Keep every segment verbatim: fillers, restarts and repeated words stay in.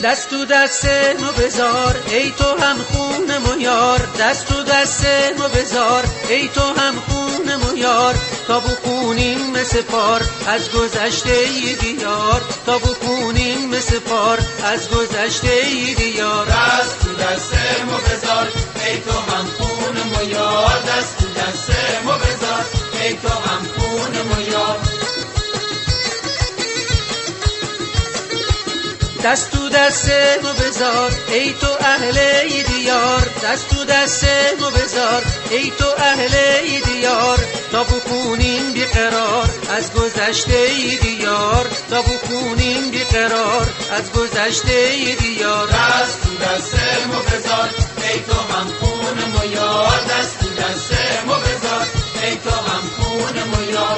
دست تو دست ما بذار ای تو هم خون مو یار، دست تو دست ما بذار ای تو هم خون مو یار، تا بخونیم مثل پار از گذشته دیار، تا بخونیم مثل پار از گذشته دیار. دست تو دست ما بذار ای تو هم خون مو یار، دست تو دست ما بذار ای تو هم خون مو یار. دست تو دست ما بذار ای تو اهل دیار، دست تو دست ما بذار ای تو اهل دیار، تا بخونیم بیقرار از گذشته دیار، تا بخونیم بیقرار از گذشته دیار. دست تو دست ما بذار ای تو هم خون مو یار، دست تو دست ما بذار ای تو هم خون مو یار.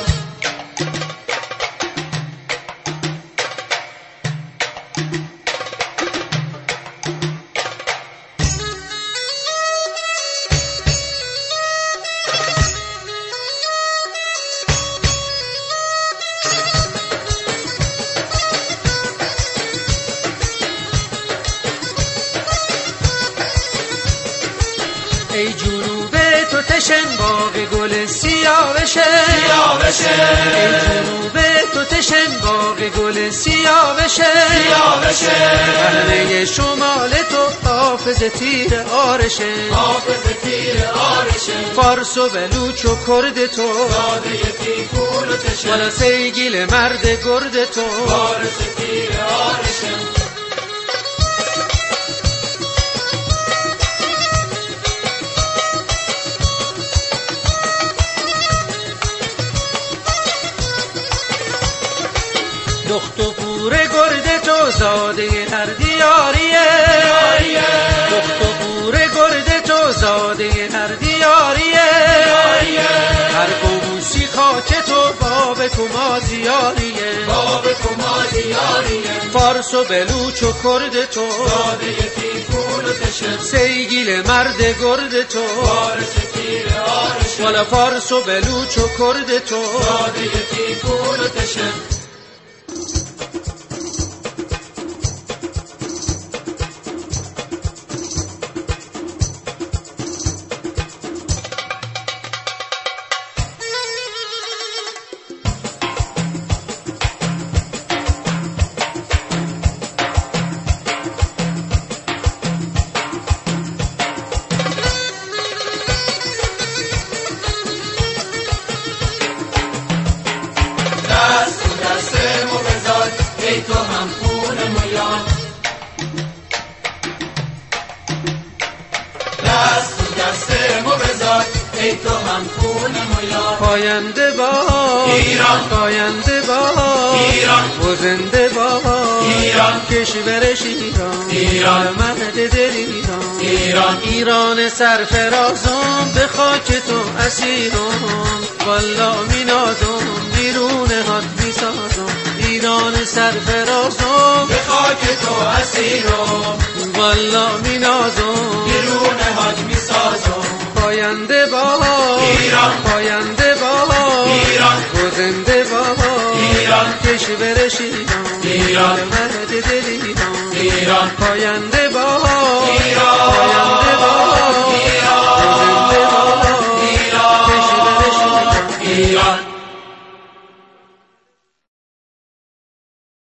ای جنوب تو تشن باغ گل سیاه بشه، سیاه بشه. ای جنوب تو تشن باغ گل سیاه بشه، سیاه بشه. همه شمال تو حافظ تیر آرشه، حافظ تیر آرشه. فارس و بلوچ و کرد تو داده تیفون و تشه، والا سیگیل مرد گرد تو وارث تیر آرشه. دخت و پور گرد تو زاده هر دیاریه، دخت و پور گرد تو زاده هر دیاریه، هر قوسی خاک تو باب کما زیاریه، باب کما زیاریه. فارس و بلوچ و کرد تو داده تیفون و تشه، سیگیل مرد گرد تو وارث تیر آرشه. والا فارس و بلوچ و کرد تو داده تیفون و تشه. ای تو هم خون مو یار، دست تو دست مو بذار ای تو هم خون مو یار. پاینده با ایران، پاینده با ایران، و زنده با ایران، کشورش ایران، ایران، مهد دل ایران، ایران، ایران سرفرازم به خاک تو اسیرم، والا مینازم بیرون هات میسازم، ایران سرفرازم به خاک تو اسیرم، والا مینازم بیرون هات میسازم. پاینده با ایران، پاینده با ایران، و زنده با ایران، کشورش ایران، ایران، مهد دل ایران، ایران، پاینده